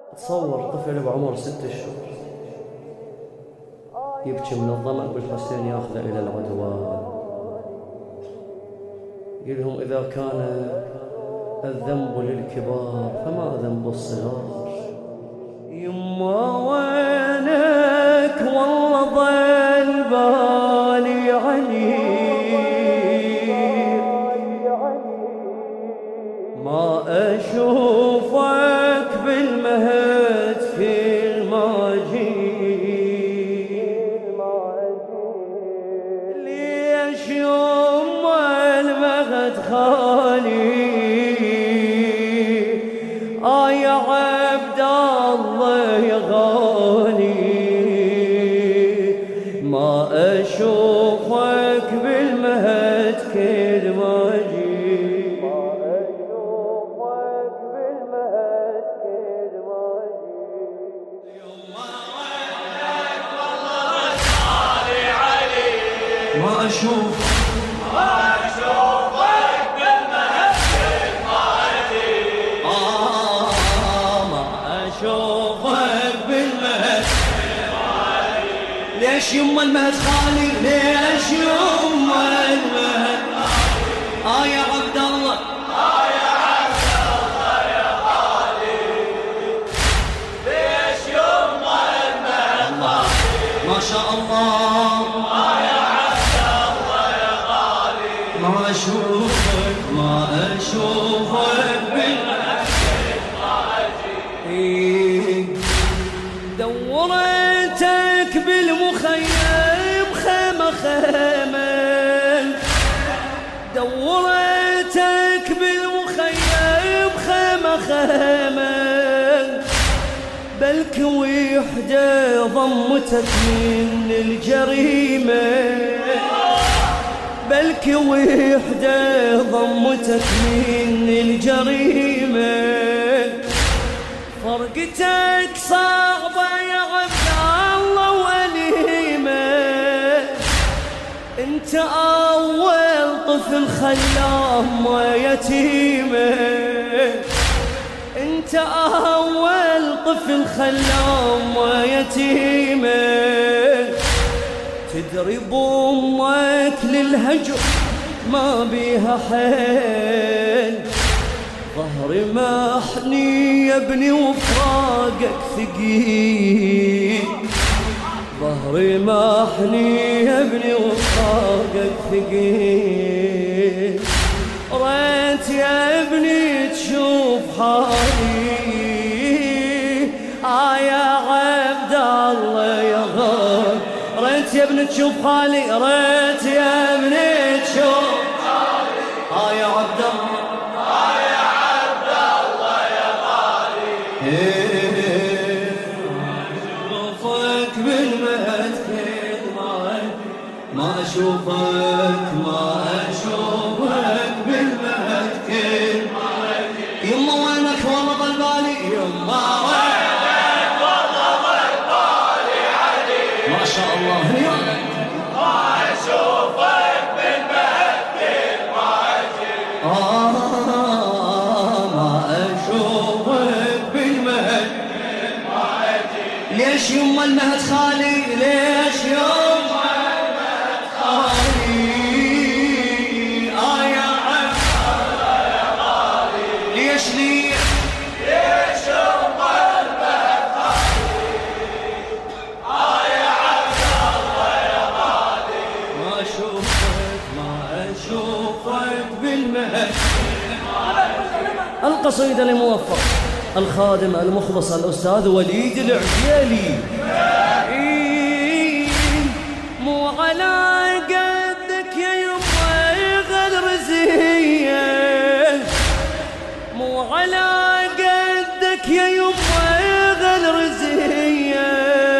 تصور طفل بعمر 6 أشهر يبكي من الظمأ بالحسين ياخذه إلى العدوان. يقولهم إذا كان الذنب للكبار فما ذنب الصغار. يما وينك والله ضل بالي عليك، ما أشوفك بالمهد كل ما جيت. ليش يما المهد خالي يا عبد الله يا غالي، ما أشوفك بالمهد كل ما جيت. ما أشوفك بالمهد كل ما جيت. يما وينك والله غالي علي، ما أشوفك ليش يما المهد خالي، ليش يما المهد خالي يا عبد الله يا عبد الله يا غالي، ليش يما المهد خالي ما شاء الله يا عبد الله يا غالي، ما أشوفك ما أشوفك بالمهد خالي. دورتك بالمخيم خيمة خيمة، دورتك بالمخيم خيمة خيمة، بلك وحدة ضمتك من الجريمة، بلك وحدة ضمتك من الجريمة. فرقتك صعبة يا عبد الله وأليمة، انت أول طفل خلاه ما يتيمة، انت أول طفل خلاه ما يتيمة. تدري بأمك للهجر ما بيها حيل، ظهري محني يا ابني وفراقك ثقيل، ظهري محني يا ابني وفراقك ثقيل. ريت يا ابني تشوف حالي يا عبد الله يا غالي، ريت يا ابني تشوف حالي، ريت يا ابني تشوف حالي يا عبد الله أشوفك بالمهد كل ما أشوفك ما أشوفك بالمهد كل يما وينك والله ضل بالي، يما وينك والله ضل بالي علي، ما شاء الله ما أشوفك بالمهد كل ما أجي، ما أشوفك بالمهد. ليش يما المهد خالي، ليش يما المهد خالي يا عبد الله يا غالي، ليش ليش يما المهد خالي يا عبد الله يا غالي، ما أشوفك ما أشوفك بالمهد. القصيدة لموفق الخادم المخلص الأستاذ وليد العجيلي. مو على قدك يا يما غلرزية، مو على قدك يا يما غلرزية،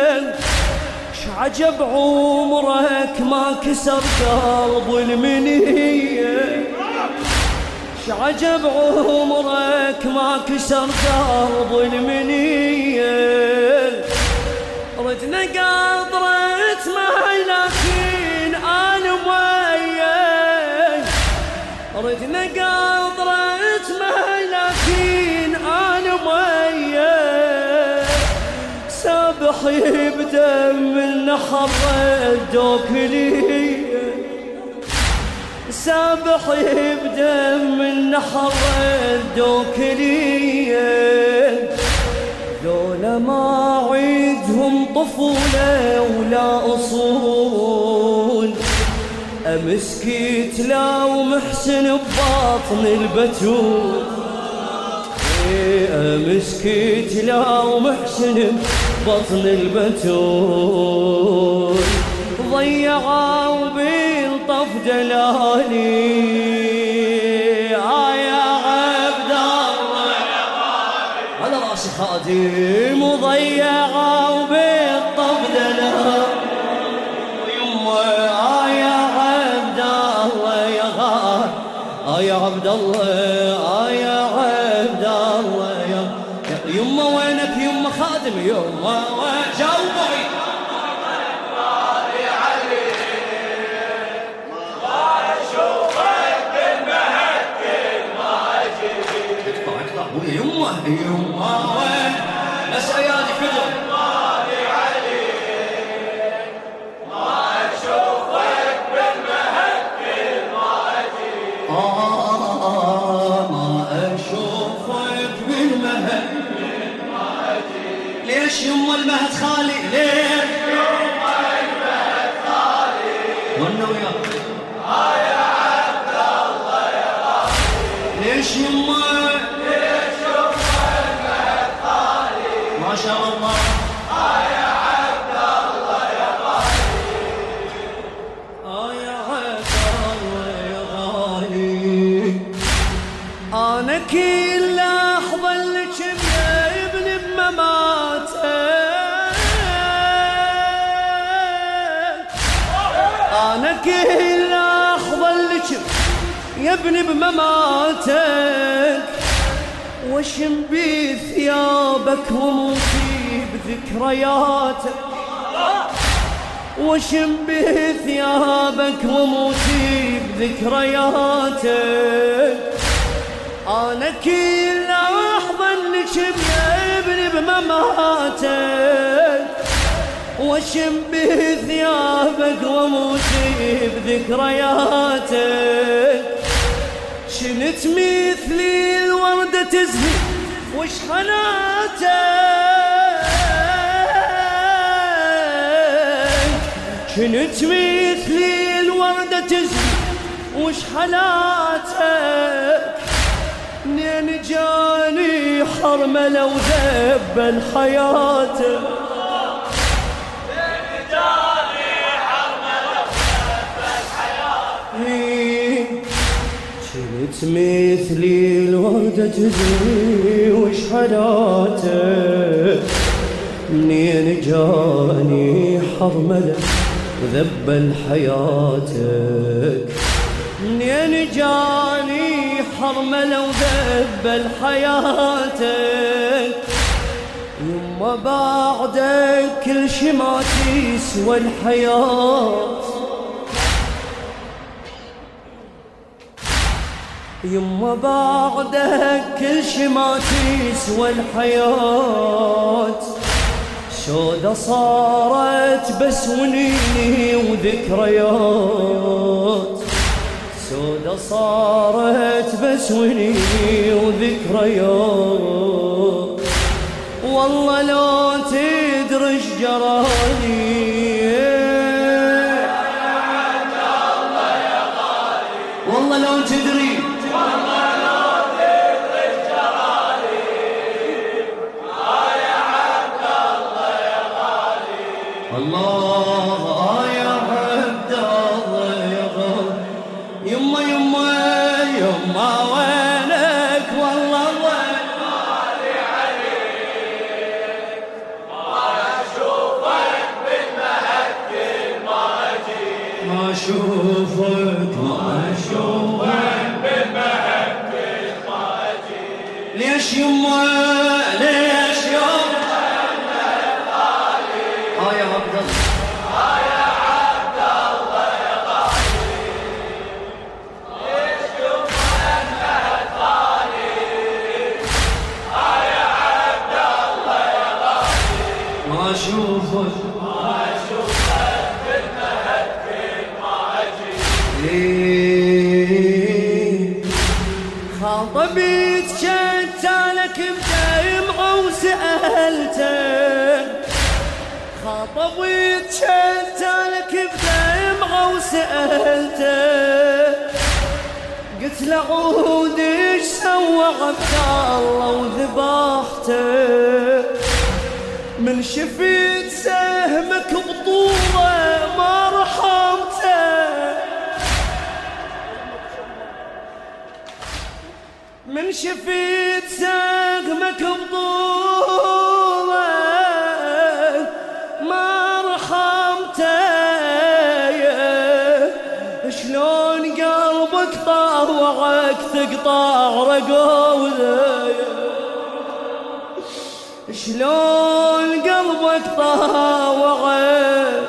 شعجب عمرك ما كسر قلب المنية، شعجب عمرك ما كسر قلب المنية. ردنا قدرت معي لكن أنا وياك، ردنا قدرت معي لكن أنا وياك. بدم النحر ردوك لي، سابح بدم النحر ردوك لي، لولا ما عيدهم طفولة ولا أصول، أمسكيت لا ومحسن بباطن البتول، أمسكيت لا ومحسن ببطن البتول، ضيعوا بالطف دلالي يا عبد الله، هذا راسي خادم، وضيعوا بالطف دلالي يما يا عبد الله يا غالي، يا عبد الله يا عبد الله يا يما وينك يما خادم يما جاوبي ما اشوفك بالمهد كل ما اجي، اقطع ابويا يما وين بس ايادي فدر ليش يما المهد خالي؟ ليش يما المهد خالي؟ وانا وياك يا عبد الله يا غالي، ليش يما المهد خالي؟ ما شاء الله يا عبد الله يا غالي، يا عبد الله يا غالي، انا كل لحظه لك ابني بمماتك، أنا كل لحظة لك يا ابني بمماتك، واشم بثيابك وموتي بذكرياتك، واشم بثيابك وموتي بذكرياتك، أنا كل لحظة لك يا ابني بمماتك، واشم بثيابك وموتي بذكرياتك، شنت مثلي الوردة تزهي وش حناتك، شنت مثلي الوردة تزهي وش حالاتك، منين جاني حرملة وذبل حياتك، كنت مثلي الوردة تزهي وش حالاتك، منين جاني حرملة وذبل حياتك، منين جاني حرملة وذبل حياتك، يما بعدك كل شي ما تسوى الحياة، يما بعدك كل شي ما تسوى الحياة، سودة صارت بس ونيني وذكريات، سودة صارت بس ونيني وذكريات، والله لو تدري ايش جرالي، والله لو تدري الله يا عبد الله يا غالي، يما يما يما وينك والله وين غالي عليك، ما اشوفك بالمهد كل ما اجي، ما اشوفك ما اشوفك بالمهد كل ما اجي، ليش يما ليش يما يا عبد الله يا عبد الله يا غالي، ليش يما المهد خالي؟ يا عبد الله يا غالي، ما اشوفك بالمهد كل ما اجي. خاطبت شتالك بدمعة وسألته، خاطبت شتالك بدمعة وسألته، قلت له عود ايش سوى عبد الله وذبحته، من شفت سهمك بطوله ما رحمته، من شفت سهمك بطوله ما رحمته، شلون قلبك طاوعك تقطع رقوله، شلون قلبك طاوعك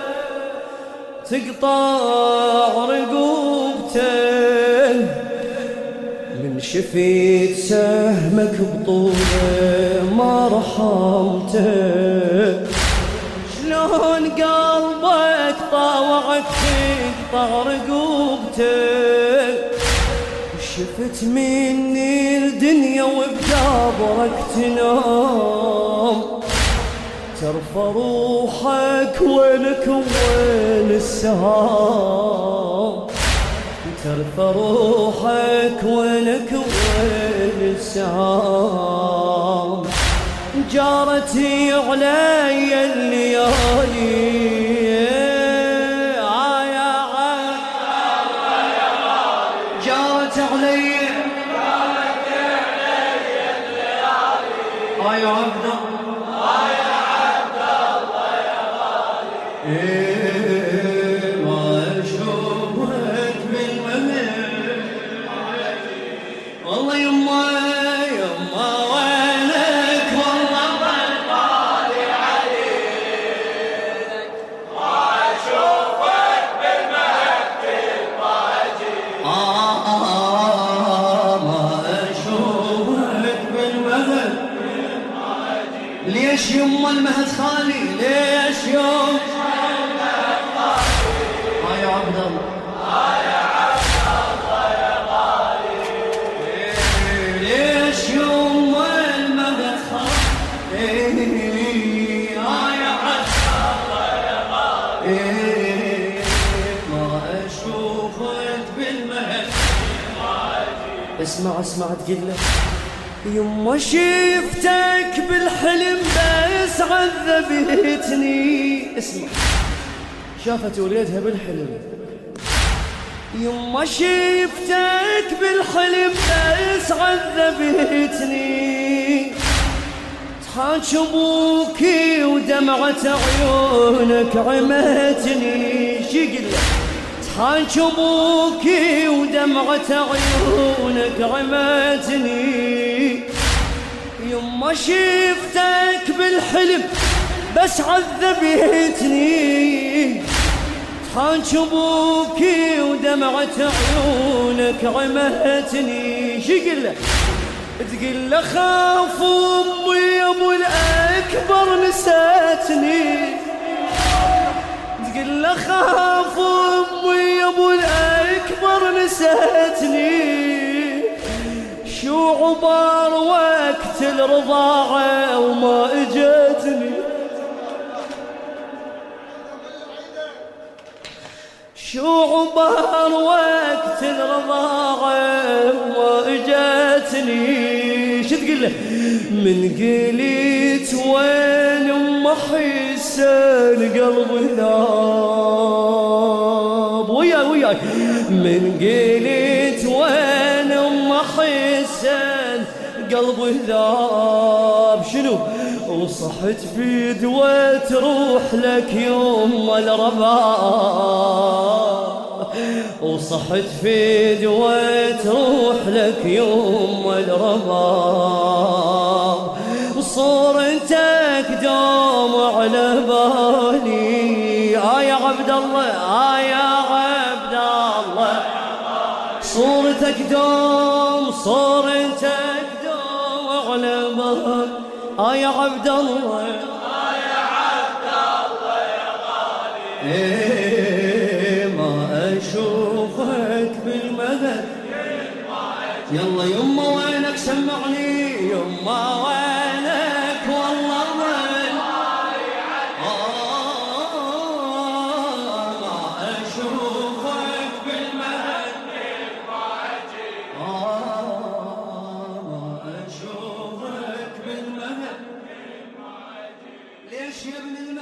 تقطع رقوبته، من شفيت سهمك بطوله ما رحمته، شلون قلبك طاوعك تقطع رقوبته، شفت مني الدنيا وبقبرك تنام، ترفع روحك وينك وين السهام، ترفع روحك وينك وين السهام، جارتي علي الليالي يا عبد الله يا عبد الله يا غالي، ما اشوفك بالمهد، والله يما يما وينك والله غالي عليك، ما اشوفك بالمهد كل ما اجي. ما اشوفك بالمهد، ليش يما المهد خالي، ليش يوم المهد خالي، يا عبد الله يا عبد الله يا غالي، ليش يوم المهد خالي، يا عبد الله يا غالي، ما اشوفك بالمهد. اسمع تقول له يما شفتك بالحلم بس عذبتني، اسمع شافت وليدها بالحلم، يما شفتك بالحلم بس عذبتني، تحاج ابوكي ودمعة عيونك عمتني، شقل تحاج ابوكي ودمعة عيونك عمتني، يما شفتك بالحلم بس عذبتني، تحاج ابوكي ودمعة عيونك عمتني، شقل تقول له خاف امي يا ابو الاكبر نساتني، تقول له خاف امي يا ابو الاكبر نساتني، شو عبار وقت الرضاعه وما اجتني، شو عبار وقت الرضاعه وما اجتني، شو تقول له من قليت وين ام حسين قلبي ذاب، وياي من قليت وين ام حسين قلبي ذاب، شنو وصحت في دواء تروح لك يوم الرباب، وصحت في دواء تروح لك يوم الرباب، صورتك دوم على بالي، يا عبد الله يا عبد الله، صورتك دوم على بالي، يا عبد الله يا عبد ما أشوفك بالمهد. يلا يما وينك سمعني، يما وينك والله من ما أشوفك بالمهد. ما أشوفك بالمهد. ليش يا ابن المهد